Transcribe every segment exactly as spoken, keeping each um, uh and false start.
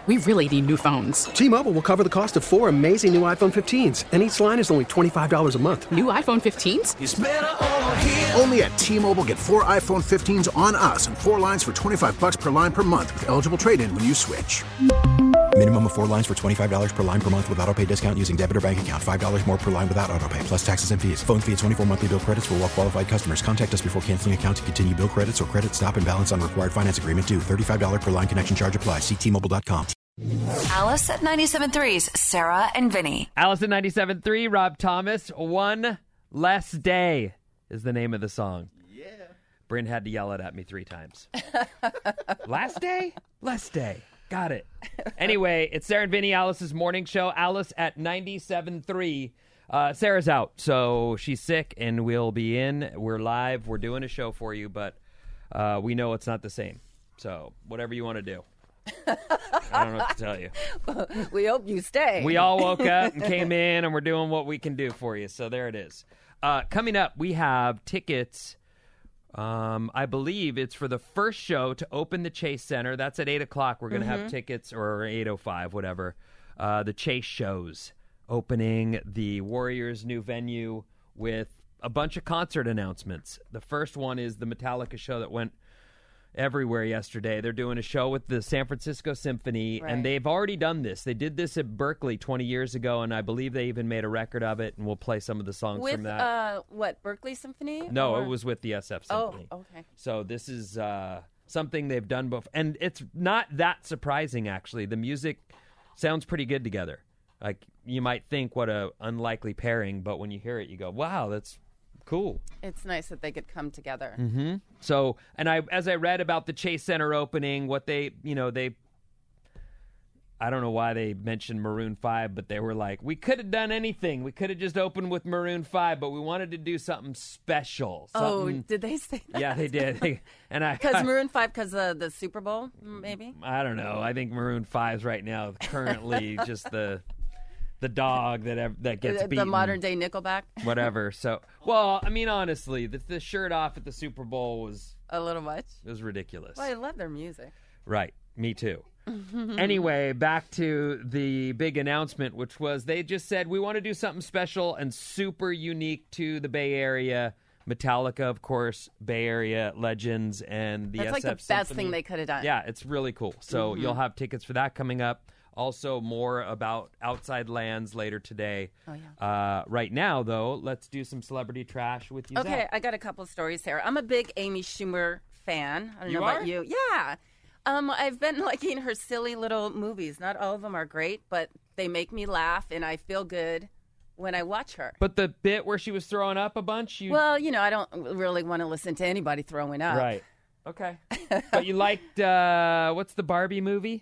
we really need new phones. T-Mobile will cover the cost of four amazing new iPhone fifteens, and each line is only twenty-five dollars a month. New iPhone fifteens? It's better over here. Only at T-Mobile, get four iPhone fifteens on us and four lines for twenty-five dollars per line per month with eligible trade-in when you switch. Minimum of four lines for twenty-five dollars per line per month with autopay discount using debit or bank account. five dollars more per line without autopay, plus taxes and fees. Phone fee at twenty-four monthly bill credits for well-qualified customers. Contact us before canceling account to continue bill credits or credit stop and balance on required finance agreement due. thirty-five dollars per line connection charge applies. See T Mobile dot com. Alice at ninety-seven point three's Sarah and Vinny. Alice at ninety-seven point three, Rob Thomas. One Less Day is the name of the song. Yeah. Bryn had to yell it at me three times. Last day? Less day. Got it. Anyway, it's Sarah and Vinny, Alice's morning show. Alice at ninety-seven point three. Uh, Sarah's out, so she's sick, and we'll be in. We're live. We're doing a show for you, but uh, we know it's not the same. So whatever you want to do. I don't know what to tell you. We hope you stay. We all woke up and came in, and we're doing what we can do for you. So there it is. Uh, coming up, we have tickets. Um, I believe it's for the first show to open the Chase Center. That's at eight o'clock. We're going to mm-hmm. have tickets, or eight oh five, whatever. Uh, the Chase shows opening the Warriors' new venue with a bunch of concert announcements. The first one is the Metallica show that went everywhere yesterday. They're doing a show with the San Francisco Symphony, right. and they've already done this. They did this at Berkeley twenty years ago, and I believe they even made a record of it, and we'll play some of the songs with, from that. Uh, what, Berkeley Symphony? No, or? It was with the S F Symphony. Oh, okay. So this is uh, something they've done before, and it's not that surprising, actually. The music sounds pretty good together. Like, you might think what a unlikely pairing, but when you hear it, you go, wow, that's cool. It's nice that they could come together. Mm-hmm. So, and I, as I read about the Chase Center opening, what they, you know, they, I don't know why they mentioned Maroon five, but they were like, we could have done anything. We could have just opened with Maroon five, but we wanted to do something special. Something, oh, did they say that? Yeah, they did. They, and I Because Maroon five, because of the Super Bowl, maybe? I don't know. I think Maroon five's right now currently just the... The dog that ev- that gets the, beaten. The modern day Nickelback. Whatever. So, well, I mean, honestly, the, the shirt off at the Super Bowl was a little much. It was ridiculous. Well, I love their music. Right. Me too. Anyway, back to the big announcement, which was they just said we want to do something special and super unique to the Bay Area. Metallica, of course, Bay Area legends, and the That's S F like the best Symphony. Thing they could have done. Yeah, it's really cool. So mm-hmm. you'll have tickets for that coming up. Also, more about Outside Lands later today. Oh, yeah. Uh, right now, though, let's do some celebrity trash with you. Okay, Zach. I got a couple of stories here. I'm a big Amy Schumer fan. I don't you know are? about you. Yeah. Um, I've been liking her silly little movies. Not all of them are great, but they make me laugh, and I feel good when I watch her. But the bit where she was throwing up a bunch? You... Well, you know, I don't really want to listen to anybody throwing up. Right. Okay. But you liked, uh, what's the Barbie movie?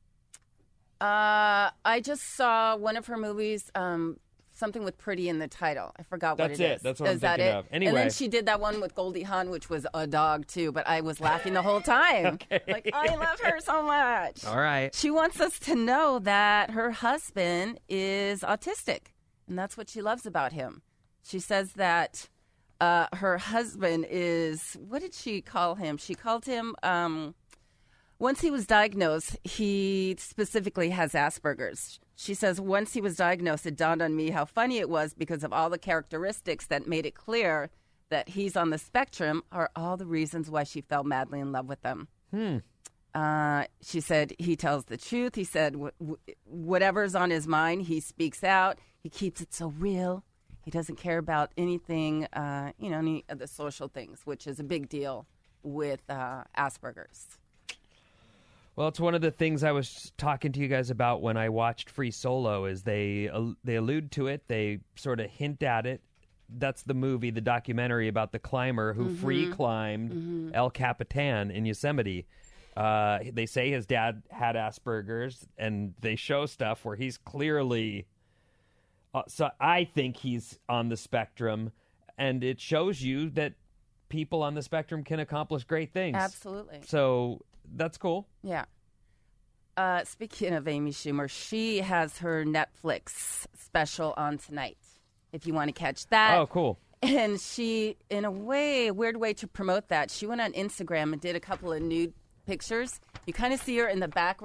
Uh, I just saw one of her movies, um, something with pretty in the title. I forgot what That's it is. it. That's what is I'm that thinking it? of. Anyway. And then she did that one with Goldie Hawn, which was a dog, too, but I was laughing the whole time. Okay. Like, I love her so much. All right. She wants us to know that her husband is autistic, and that's what she loves about him. She says that uh, her husband is, what did she call him? She called him... Um, Once he was diagnosed, he specifically has Asperger's. She says, once he was diagnosed, it dawned on me how funny it was because of all the characteristics that made it clear that he's on the spectrum are all the reasons why she fell madly in love with him. Hmm. Uh, she said, he tells the truth. He said, w- w- whatever's on his mind, he speaks out. He keeps it so real. He doesn't care about anything, uh, you know, any of the social things, which is a big deal with uh, Asperger's. Well, it's one of the things I was talking to you guys about when I watched Free Solo is they uh, they allude to it. They sort of hint at it. That's the movie, the documentary about the climber who mm-hmm. free climbed mm-hmm. El Capitan in Yosemite. Uh, they say his dad had Asperger's, and they show stuff where he's clearly... Uh, so I think he's on the spectrum, and it shows you that people on the spectrum can accomplish great things. Absolutely. So... That's cool. Yeah. Uh, speaking of Amy Schumer, she has her Netflix special on tonight, if you want to catch that. Oh, cool. And she, in a way, a weird way to promote that, she went on Instagram and did a couple of nude pictures. You kind of see her in the background,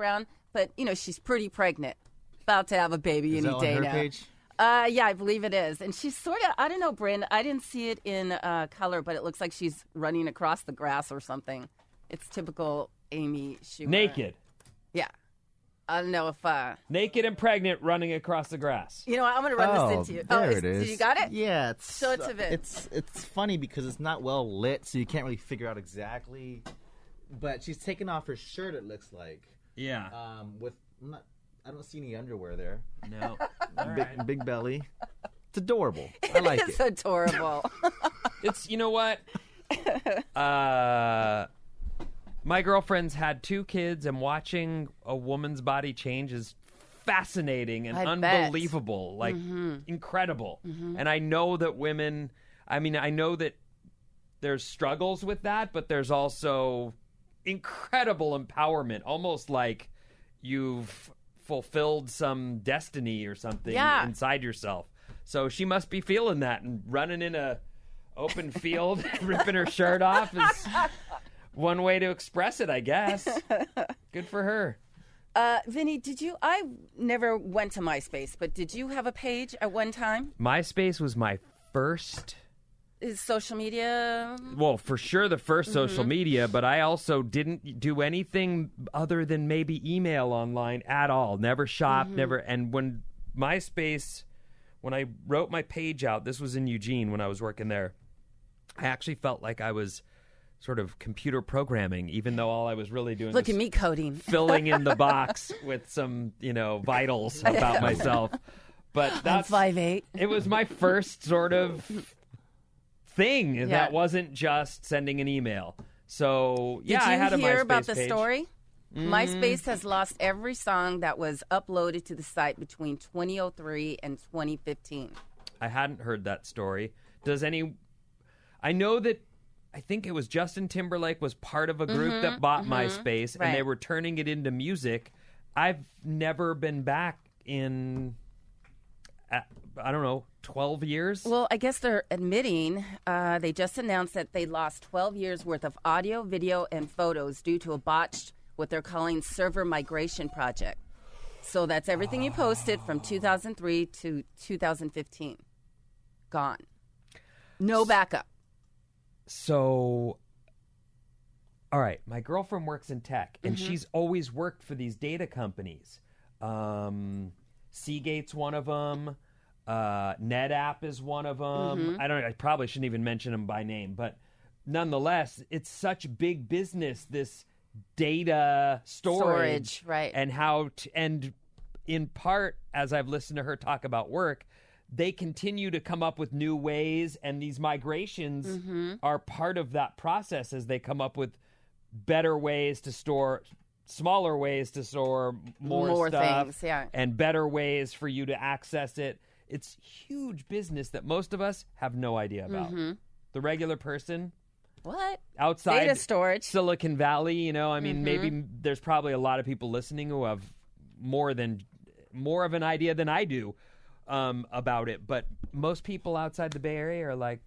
but you know she's pretty pregnant, about to have a baby Is any that day on her now. page? Uh, yeah, I believe it is, and she's sort of I don't know, Bryn. I didn't see it in uh, color, but it looks like she's running across the grass or something. It's typical Amy Schumer. Naked. Yeah, I don't know if uh, Naked and pregnant running across the grass. you know. what, I'm going to run Oh, this into you. there oh, it is. Did you got it? Yeah, it's Show it to Vin. It's it's funny because it's not well lit, so you can't really figure out exactly. But she's taking off her shirt. It looks like. Yeah. Um, with I'm not, I don't see any underwear there. No. Big, big belly. It's adorable. I like It's it. adorable. It's, you know what? Uh, my girlfriend's had two kids, and watching a woman's body change is fascinating and I bet. unbelievable. Like, incredible. And I know that women, I mean, I know that there's struggles with that, but there's also incredible empowerment, almost like you've fulfilled some destiny or something Yeah. inside yourself. So she must be feeling that, and running in a open field, ripping her shirt off is one way to express it, I guess. Good for her. Uh, Vinny, did you? I never went to MySpace, but did you have a page at one time? MySpace was my first, Is social media? well, for sure the first social media, but I also didn't do anything other than maybe email online at all. Never shop, never. And when MySpace, when I wrote my page out, this was in Eugene when I was working there, I actually felt like I was sort of computer programming, even though all I was really doing Look was at me coding. filling in the box with some, you know, vitals about myself. But I'm that's five eight. it was my first sort of thing Yeah. that wasn't just sending an email. So yeah, Did you I had a hear MySpace about the page. story? MySpace has lost every song that was uploaded to the site between twenty oh three and twenty fifteen. I hadn't heard that story. Does any? I know that. I think it was Justin Timberlake was part of a group that bought MySpace, and they Right. were turning it into music. I've never been back in, uh, I don't know, twelve years. Well, I guess they're admitting uh, they just announced that they lost twelve years worth of audio, video, and photos due to a botched, what they're calling server migration project. So that's everything you posted from two thousand three to two thousand fifteen. Gone. No backup. So, all right, my girlfriend works in tech, and Mm-hmm. she's always worked for these data companies. Um, Seagate's one of them. Uh, NetApp is one of them. Mm-hmm. I don't. I probably shouldn't even mention them by name, but nonetheless, it's such big business. This data storage, Storage, right. And how, t- and in part, as I've listened to her talk about work, they continue to come up with new ways, and these migrations Mm-hmm. are part of that process as they come up with better ways to store, smaller ways to store more, More stuff, things, yeah. and better ways for you to access it. It's huge business that most of us have no idea about. Mm-hmm. The regular person What? outside Data storage. Silicon Valley, you know, I mean, Mm-hmm. maybe there's probably a lot of people listening who have more than more of an idea than I do um, about it. But most people outside the Bay Area are like,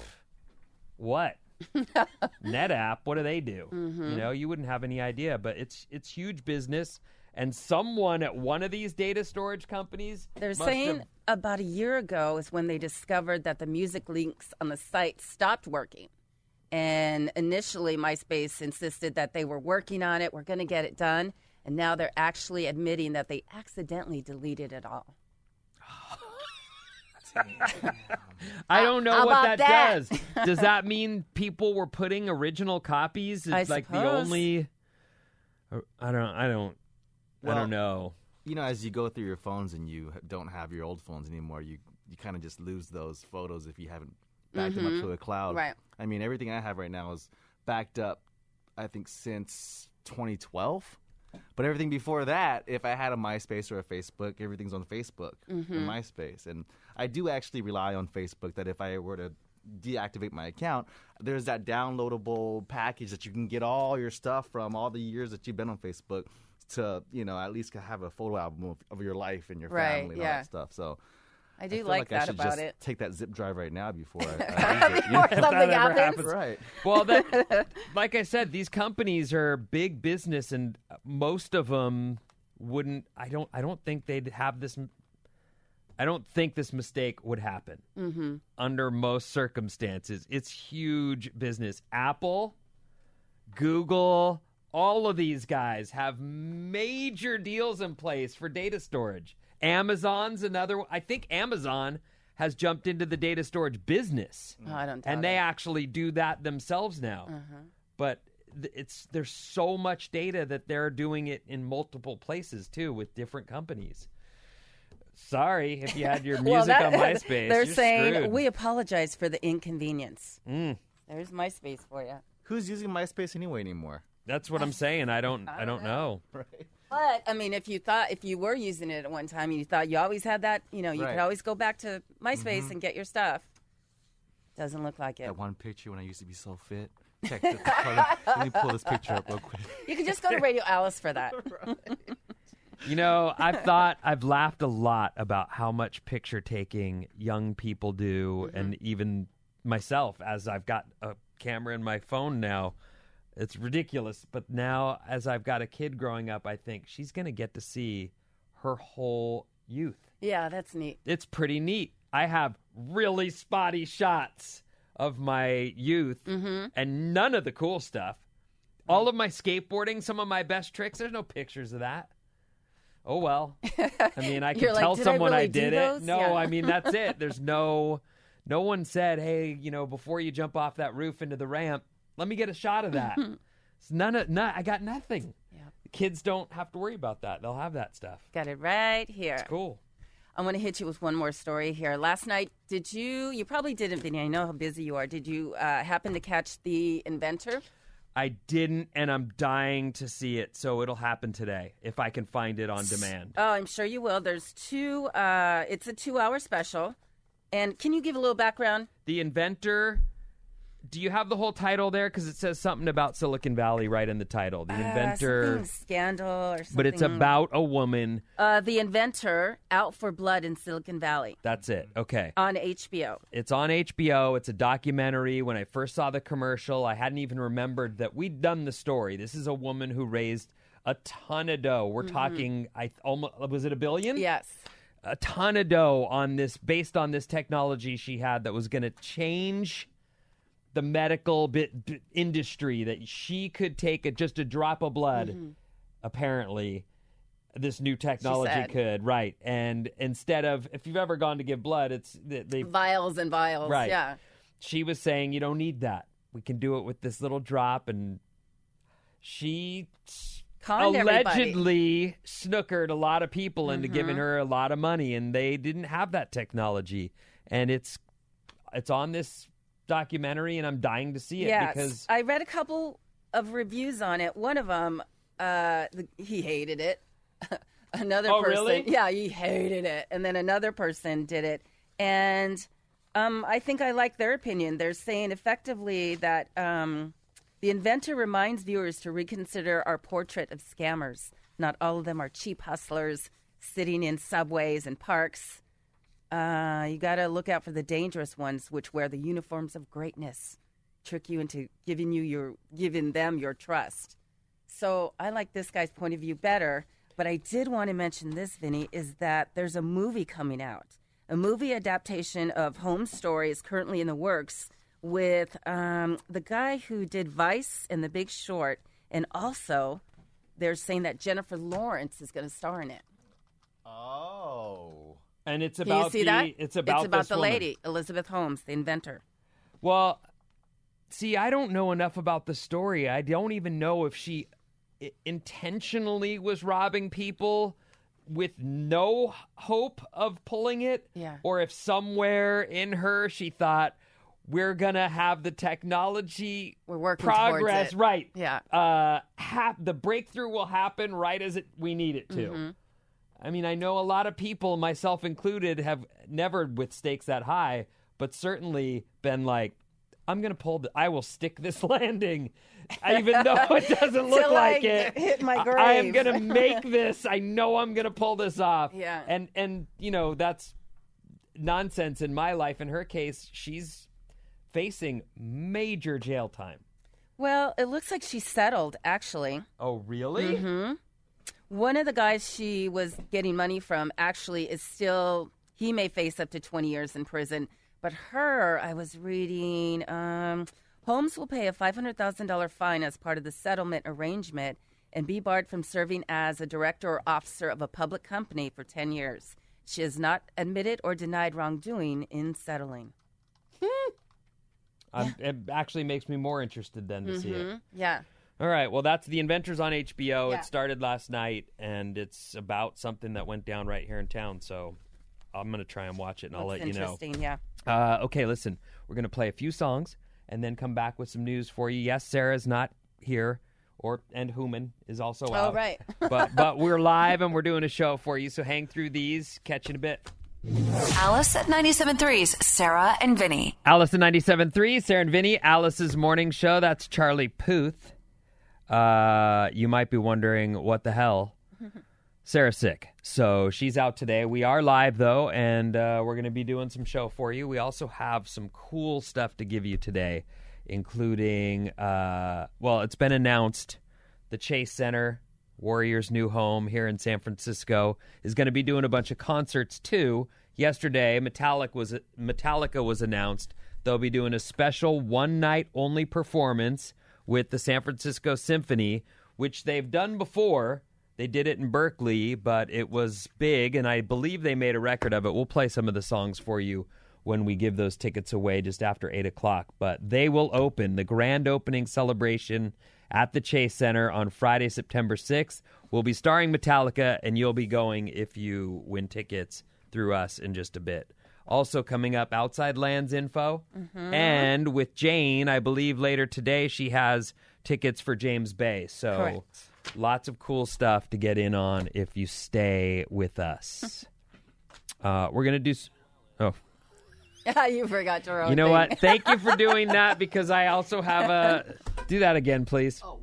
what? NetApp, what do they do? Mm-hmm. You know, you wouldn't have any idea, but it's it's huge business. And someone at one of these data storage companies, They're must saying have- about a year ago is when they discovered that the music links on the site stopped working. And initially, MySpace insisted that they were working on it, we're going to get it done. And now they're actually admitting that they accidentally deleted it all. I don't know How what about that, that? does. Does that mean people were putting original copies? It's I like the suppose. only. I don't. I don't. I Well, don't know. You know, as you go through your phones and you don't have your old phones anymore, you you kind of just lose those photos if you haven't backed them up to a cloud. Right. I mean, everything I have right now is backed up, I think, since twenty twelve. But everything before that, if I had a MySpace or a Facebook, everything's on Facebook and MySpace. And I do actually rely on Facebook that if I were to deactivate my account, there's that downloadable package that you can get all your stuff from all the years that you've been on Facebook to, you know, at least have a photo album of, of your life and your Right, family and all yeah. that stuff. So I do feel like, like I that should about just it. take that zip drive right now before I, I use it. Before If something that ever happens. happens. Right. Well, that, like I said, these companies are big business, and most of them wouldn't. I don't. I don't think they'd have this. I don't think this mistake would happen mm-hmm. under most circumstances. It's huge business. Apple, Google, all of these guys have major deals in place for data storage. Amazon's another one. I think Amazon has jumped into the data storage business. Oh, I don't doubt and they it. actually do that themselves now. Uh-huh. But th- it's there's so much data that they're doing it in multiple places, too, with different companies. Sorry if you had your music well, that, on MySpace. They're You're saying, screwed. we apologize for the inconvenience. Mm. There's MySpace for you. Who's using MySpace anyway anymore? That's what I'm saying. I don't. I don't know. Right. But I mean, if you thought if you were using it at one time, and you thought you always had that, you know, you Right. could always go back to MySpace Mhm. and get your stuff. Doesn't look like it. That one picture when I used to be so fit. Check the color. Let me pull this picture up real quick. You can just go to Radio Alice for that. You know, I've thought, I've laughed a lot about how much picture taking young people do, Mm-hmm. and even myself, as I've got a camera in my phone now. It's ridiculous. But now, as I've got a kid growing up, I think she's going to get to see her whole youth. Yeah, that's neat. It's pretty neat. I have really spotty shots of my youth Mm-hmm. and none of the cool stuff. All of my skateboarding, some of my best tricks, there's no pictures of that. Oh, well. I mean, I can You're like, tell "Did I someone really I do did those?" it. No, Yeah. I mean, that's it. There's no, no one said, hey, you know, before you jump off that roof into the ramp, let me get a shot of that. It's none of, none, I got nothing. Yeah. Kids don't have to worry about that. They'll have that stuff. Got it right here. It's cool. I'm going to hit you with one more story here. Last night, did you, you probably didn't, Vinny, I know how busy you are. Did you uh, happen to catch The Inventor? I didn't, and I'm dying to see it, so it'll happen today if I can find it on demand. Oh, I'm sure you will. There's two, uh, it's a two-hour special. And can you give a little background? The Inventor, do you have the whole title there? Because it says something about Silicon Valley right in the title. The Uh, Inventor, something scandal or something. but it's about a woman. Uh, The Inventor, Out for Blood in Silicon Valley That's it. Okay. on H B O. It's on H B O. It's a documentary. When I first saw the commercial, I hadn't even remembered that we'd done the story. This is a woman who raised a ton of dough. We're talking, I almost was it a billion? Yes. A ton of dough on this, based on this technology she had that was going to change the medical bit, b- industry. That she could take a, just a drop of blood. Mm-hmm. Apparently, this new technology said. could right. And instead of, if you've ever gone to give blood, it's they. they Vials and vials. Right. Yeah. She was saying, you don't need that. We can do it with this little drop. And she Conned everybody. allegedly snookered a lot of people into Mm-hmm. giving her a lot of money, and they didn't have that technology. And it's it's on this documentary, and I'm dying to see it Yes. because I read a couple of reviews on it. One of them, uh, the, he hated it. Another Oh, person, really? yeah, he hated it. And then another person did it. And um, I think I like their opinion. They're saying effectively that um, The Inventor reminds viewers to reconsider our portrait of scammers. Not all of them are cheap hustlers sitting in subways and parks. Uh, you got to look out for the dangerous ones, which wear the uniforms of greatness, trick you into giving you your giving them your trust. So I like this guy's point of view better. But I did want to mention this, Vinny, is that there's a movie coming out. A movie adaptation of Home Story is currently in the works with um, the guy who did Vice and The Big Short. And also, they're saying that Jennifer Lawrence is going to star in it. Oh. and it's Can about you see the that? it's about it's about this the woman. lady, Elizabeth Holmes, the inventor. Well, see, I don't know enough about the story. I don't even know if she i- intentionally was robbing people with no hope of pulling it, Yeah. or if somewhere in her she thought we're gonna have the technology We're working towards progress it. right. Yeah. uh, hap- the breakthrough will happen right as it we need it to. Mm-hmm. I mean, I know a lot of people, myself included, have never with stakes that high, but certainly been like, I'm going to pull the, I will stick this landing, even though it doesn't look Till like I it. hit my I- grave. I am going to make this. I know I'm going to pull this off. Yeah. And, and, you know, that's nonsense in my life. In her case, she's facing major jail time. Well, it looks like she settled, actually. Oh, really? Mm-hmm. One of the guys she was getting money from actually is still, he may face up to twenty years in prison. But her, I was reading, um, Holmes will pay a five hundred thousand dollars fine as part of the settlement arrangement and be barred from serving as a director or officer of a public company for ten years. She has not admitted or denied wrongdoing in settling. Um, it actually makes me more interested then to see it. Mm-hmm. Yeah. All right. Well, that's The Inventors on H B O. Yeah. It started last night, and it's about something that went down right here in town. So I'm going to try and watch it, and I'll That's let you know. interesting, yeah. Uh, okay, listen. We're going to play a few songs and then come back with some news for you. Yes, Sarah's not here, or and Human is also Oh, out. right. but but we're live and we're doing a show for you. So hang through these. Catch you in a bit. Alice at ninety-seven point three's Sarah and Vinny. Alice at ninety-seven point three, Sarah and Vinny, Alice's morning show. That's Charlie Puth. Uh, you might be wondering, what the hell? Sarah's sick, so she's out today. We are live, though, and uh, we're going to be doing some show for you. We also have some cool stuff to give you today, including, uh, well, it's been announced, the Chase Center, Warriors' new home here in San Francisco, is going to be doing a bunch of concerts, too. Yesterday, Metallica was, Metallica was announced. They'll be doing a special one-night-only performance with the San Francisco Symphony, which they've done before. They did it in Berkeley, but it was big, and I believe they made a record of it. We'll play some of the songs for you when we give those tickets away just after eight o'clock. But they will open the grand opening celebration at the Chase Center on Friday, September sixth. We'll be starring Metallica, and you'll be going if you win tickets through us in just a bit. Also coming up, Outside Lands info. Mm-hmm. And with Jane, I believe later today, she has tickets for James Bay. So Correct. Lots of cool stuff to get in on if you stay with us. uh, we're going to do... S- oh. Yeah, you forgot your own You know thing. what? Thank you for doing that, because I also have a... Do that again, please. Oh.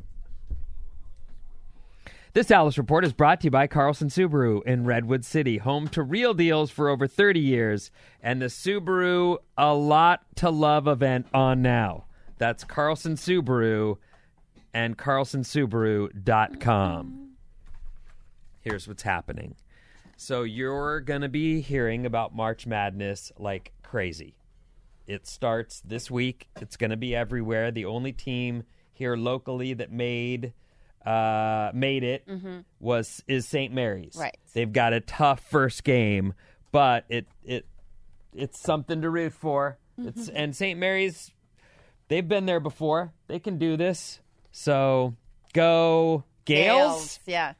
This Alice Report is brought to you by Carlson Subaru in Redwood City, home to real deals for over thirty years, and the Subaru A Lot to Love event on now. That's Carlson Subaru and carlson subaru dot com. Here's what's happening. So you're going to be hearing about March Madness like crazy. It starts this week. It's going to be everywhere. The only team here locally that made uh, made it mm-hmm. was is Saint Mary's. Right. They've got a tough first game, but it it it's something to root for. Mm-hmm. It's and Saint Mary's, they've been there before. They can do this. So go Gales. Gales, yeah.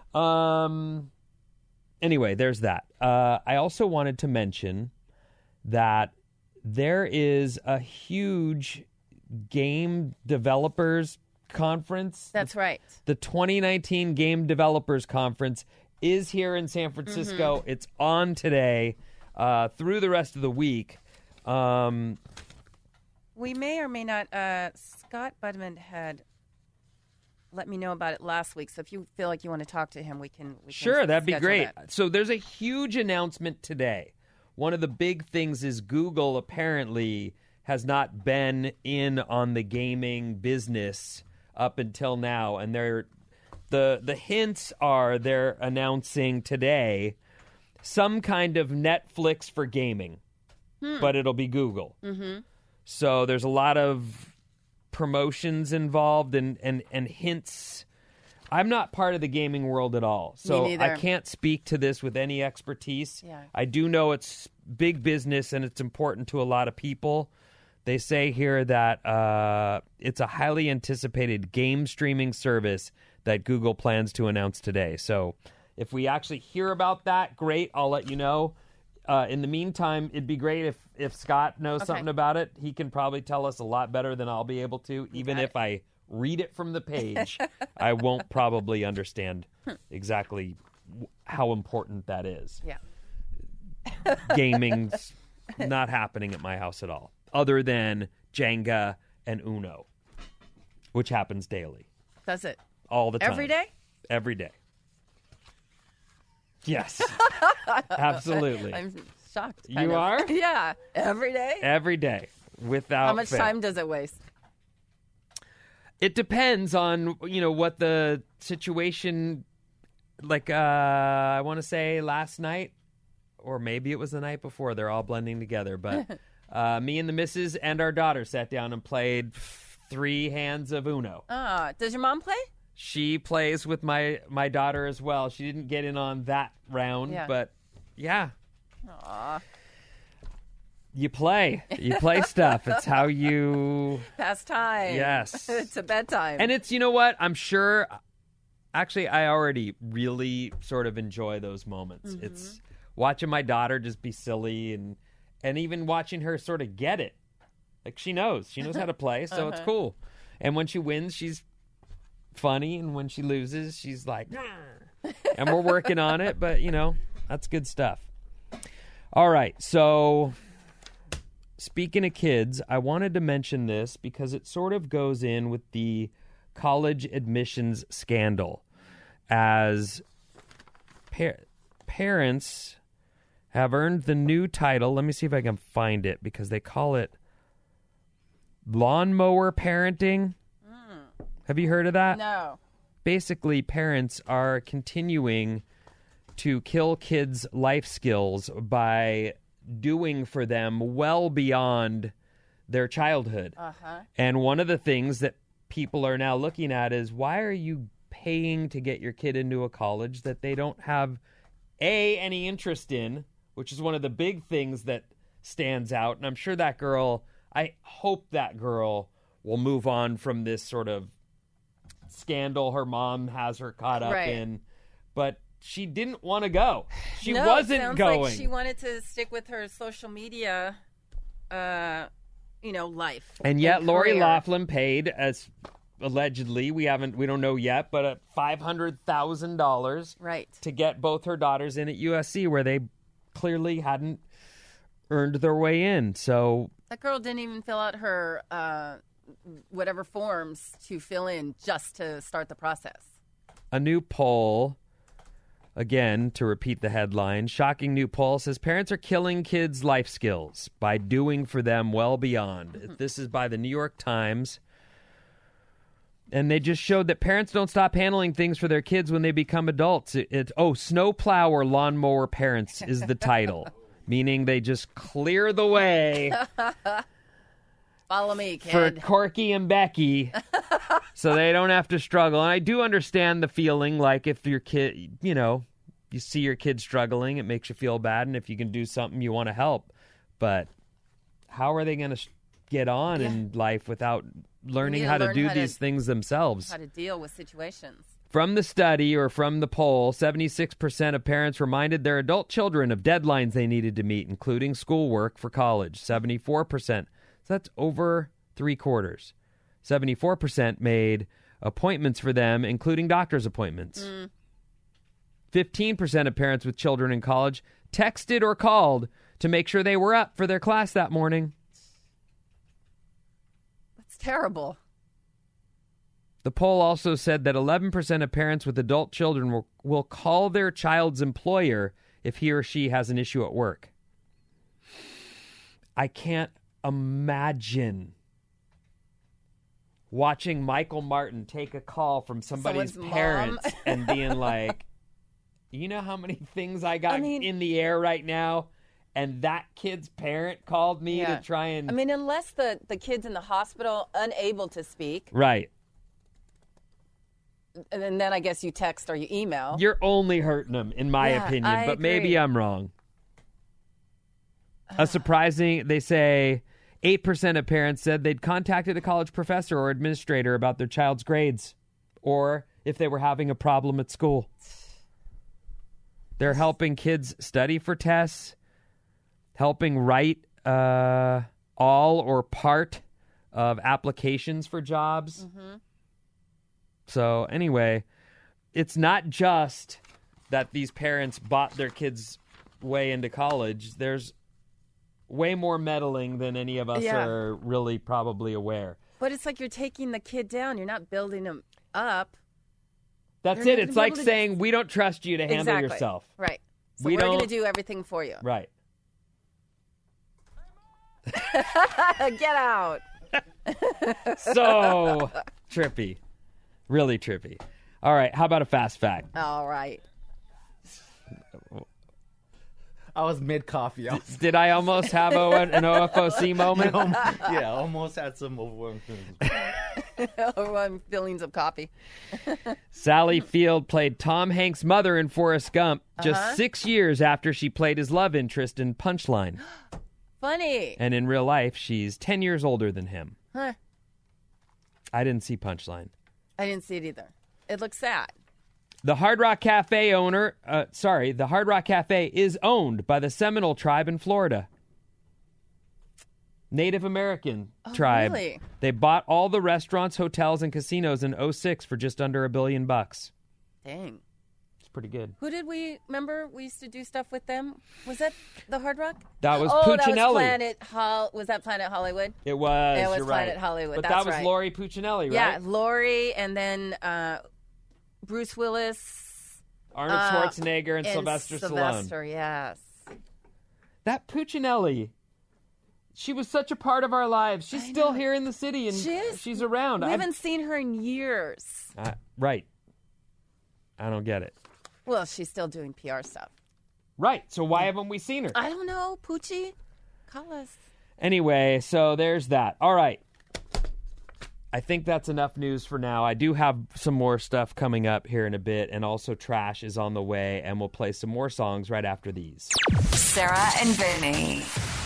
Um. Anyway, there's that. Uh, I also wanted to mention that there is a huge game developers conference. That's right. The twenty nineteen Game Developers Conference is here in San Francisco. Mm-hmm. It's on today uh, through the rest of the week. Um, we may or may not. Uh, Scott Budman had let me know about it last week. So if you feel like you want to talk to him, we can. We sure, can that'd be great. That. So there's a huge announcement today. One of the big things is Google apparently has not been in on the gaming business up until now, and they're the the hints are they're announcing today some kind of Netflix for gaming, hmm. but it'll be Google. Mm-hmm. So there's a lot of promotions involved and, and, and hints. I'm not part of the gaming world at all, so I can't speak to this with any expertise. Yeah. I do know it's big business and it's important to a lot of people. They say here that uh, it's a highly anticipated game streaming service that Google plans to announce today. So if we actually hear about that, great, I'll let you know. Uh, in the meantime, it'd be great if, if Scott knows okay. something about it. He can probably tell us a lot better than I'll be able to. Even if I read it from the page, I won't probably understand exactly how important that is. Yeah. Gaming's not happening at my house at all, other than Jenga and Uno, which happens daily. Does it? All the time. Every day? Every day. Yes. Absolutely. I'm shocked. You of. are? Yeah. Every day? Every day. Without How much fail. time does it waste? It depends on, you know, what the situation like uh, I want to say last night, or maybe it was the night before. They're all blending together. But uh, me and the missus and our daughter sat down and played three hands of Uno. Ah, does your mom play? She plays with my, my daughter as well. She didn't get in on that round, Yeah. but yeah. Aw. You play. You play stuff. It's how you... Past time. Yes. It's a bedtime. And it's, you know what? I'm sure... Actually, I already really sort of enjoy those moments. Mm-hmm. It's watching my daughter just be silly and and even watching her sort of get it. Like, she knows. She knows how to play, so Uh-huh. it's cool. And when she wins, she's funny. And when she loses, she's like... and we're working on it, but, you know, that's good stuff. All right, so... Speaking of kids, I wanted to mention this because it sort of goes in with the college admissions scandal, as par- parents have earned the new title. Let me see if I can find it, because they call it lawnmower parenting. Mm. Have you heard of that? No. Basically, parents are continuing to kill kids' life skills by doing for them well beyond their childhood. Uh-huh. And one of the things that people are now looking at is, why are you paying to get your kid into a college that they don't have, A, any interest in, which is one of the big things that stands out. And I'm sure that girl, I hope that girl will move on from this sort of scandal her mom has her caught up Right. in. But she didn't want to go. She no, wasn't it sounds going. Like she wanted to stick with her social media, uh, you know, life. And yet, Lori career. Loughlin paid, as allegedly, we haven't, we don't know yet, but at five hundred thousand dollars, right, to get both her daughters in at U S C, where they clearly hadn't earned their way in. So that girl didn't even fill out her uh, whatever forms to fill in just to start the process. a new poll. Again, to repeat the headline, shocking new poll says parents are killing kids' life skills by doing for them well beyond. Mm-hmm. This is by the New York Times. And they just showed that parents don't stop handling things for their kids when they become adults. It, it, oh, snowplow or lawnmower parents is the title, meaning they just clear the way Follow me, kid. for Corky and Becky so they don't have to struggle. And I do understand the feeling, like if your kid, you know, you see your kid struggling, it makes you feel bad. And if you can do something, you want to help. But how are they going to sh- get on Yeah. in life without learning need to how to learn do how to- these things themselves? How to deal with situations. From the study, or from the poll, seventy-six percent of parents reminded their adult children of deadlines they needed to meet, including schoolwork for college. seventy-four percent. So that's over three quarters. seventy-four percent made appointments for them, including doctor's appointments. Mm. fifteen percent of parents with children in college texted or called to make sure they were up for their class that morning. That's terrible. The poll also said that eleven percent of parents with adult children will, will call their child's employer if he or she has an issue at work. I can't imagine watching Michael Martin take a call from somebody's Someone's parents mom. and being like, you know how many things I got I mean- in the air right now? And that kid's parent called me Yeah. to try and... I mean, unless the, the kid's in the hospital unable to speak, right. and then I guess you text or you email. You're only hurting them, in my Yeah, opinion, I but maybe agree. I'm wrong. A surprising, they say eight percent of parents said they'd contacted a college professor or administrator about their child's grades or if they were having a problem at school. They're helping kids study for tests, helping write uh, all or part of applications for jobs. Mm-hmm. So anyway, it's not just that these parents bought their kids' way into college. There's way more meddling than any of us Yeah. are really probably aware. But it's like you're taking the kid down. You're not building him up. That's You're it. not It's gonna like be able to- saying we don't trust you to handle Exactly. yourself. Right. So We we are going to don't- do everything for you. Right. Get out. So trippy. Really trippy. All right. How about a fast fact? All right. I was mid coffee. I was, Did I almost have a, an O F O C moment? yeah, almost had some overwhelming feelings. Overwhelming feelings of coffee. Sally Field played Tom Hanks' mother in Forrest Gump just Uh-huh. six years after she played his love interest in Punchline. Funny. And in real life, she's ten years older than him. Huh. I didn't see Punchline. I didn't see it either. It looks sad. The Hard Rock Cafe owner, uh, sorry, the Hard Rock Cafe is owned by the Seminole tribe in Florida. Native American Oh, tribe. really? They bought all the restaurants, hotels, and casinos in oh six for just under a billion bucks. Dang. It's pretty good. Who did we remember? We used to do stuff with them. Was that the Hard Rock? That was oh, Puccinelli. that was Planet Hol- Was that Planet Hollywood? It was. It was you're Planet right. Hollywood, But that's that was right. Lori Puccinelli, right? Yeah, Lori, and then uh, Bruce Willis, Arnold uh, Schwarzenegger and, Sylvester, Sylvester, Stallone. yes. That Puccinelli, she was such a part of our lives. She's I still know. here in the city, and She is. she's around. We I- haven't seen her in years. Uh, right. I don't get it. Well, she's still doing P R stuff. Right. So why haven't we seen her? I don't know, Poochie. Call us. Anyway, so there's that. All right. I think that's enough news for now. I do have some more stuff coming up here in a bit, and also Trash is on the way, and we'll play some more songs right after these. Sarah and Vinny.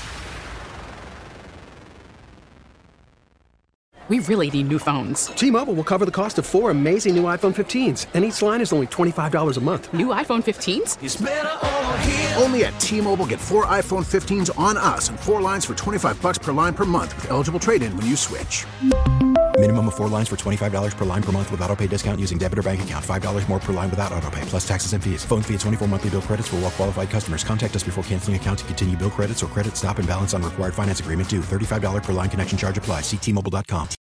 We really need new phones. T-Mobile will cover the cost of four amazing new iPhone fifteens, and each line is only twenty-five dollars a month. New iPhone fifteens? Only at T-Mobile, get four iPhone fifteens on us and four lines for twenty-five bucks per line per month with eligible trade-in when you switch. Minimum of four lines for twenty-five dollars per line per month with autopay discount using debit or bank account. five dollars more per line without autopay, plus taxes and fees. Phone fee at twenty-four monthly bill credits for well-qualified customers. Contact us before canceling account to continue bill credits or credit stop and balance on required finance agreement due. thirty-five dollars per line connection charge applies. See T Mobile dot com.